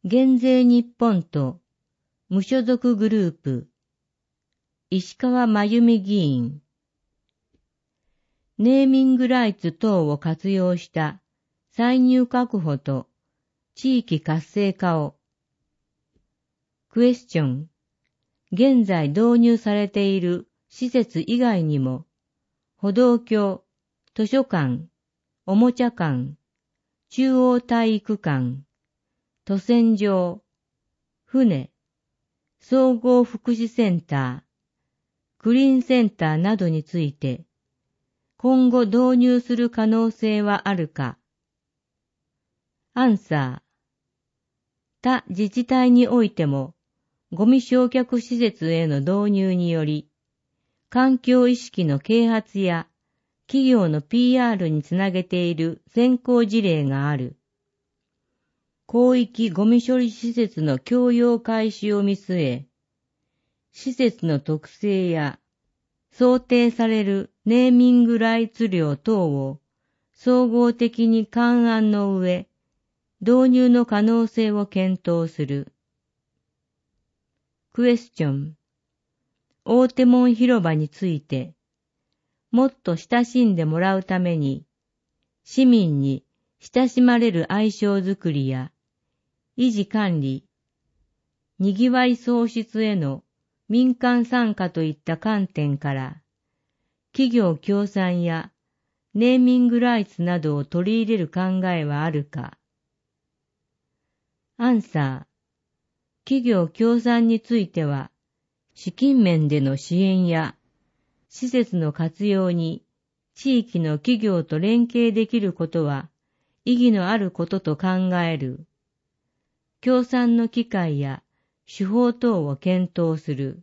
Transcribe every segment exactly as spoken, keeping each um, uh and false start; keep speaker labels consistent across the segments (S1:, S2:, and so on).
S1: 減税日本と無所属グループ、石川真由美議員。ネーミングライツ等を活用した歳入確保と地域活性化を。クエスチョン。現在導入されている施設以外にも、歩道橋、図書館、おもちゃ館、中央体育館、都線上、船、総合福祉センター、クリーンセンターなどについて、今後導入する可能性はあるか。アンサー。他自治体においても、ゴミ焼却施設への導入により、環境意識の啓発や企業の ピーアール につなげている先行事例がある。広域ゴミ処理施設の供用開始を見据え、施設の特性や想定されるネーミングライツ料等を総合的に勘案の上、導入の可能性を検討する。クエスチョン。大手門広場について、もっと親しんでもらうために、市民に親しまれる愛称づくりや、維持管理、にぎわい創出への民間参加といった観点から、企業協賛やネーミングライツなどを取り入れる考えはあるか。アンサー。企業協賛については、資金面での支援や、施設の活用に地域の企業と連携できることは意義のあることと考える。協賛の機会や手法等を検討する。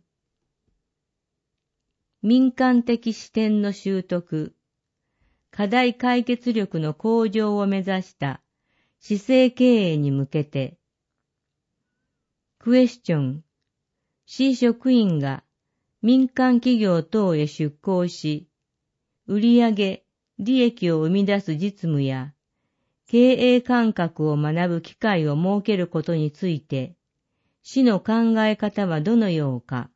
S1: 民間的視点の習得、課題解決力の向上を目指した市政経営に向けて、クエスチョン、市職員が民間企業等へ出向し、売上、利益を生み出す実務や、経営感覚を学ぶ機会を設けることについて、市の考え方はどのようか。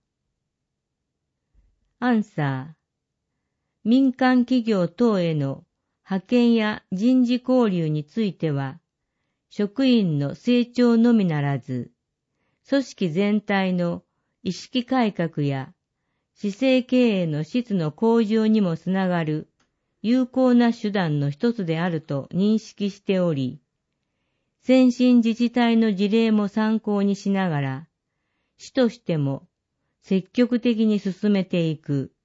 S1: アンサー。民間企業等への派遣や人事交流については、職員の成長のみならず、組織全体の意識改革や市政経営の質の向上にもつながる有効な手段の一つであると認識しており、先進自治体の事例も参考にしながら、市としても積極的に進めていく。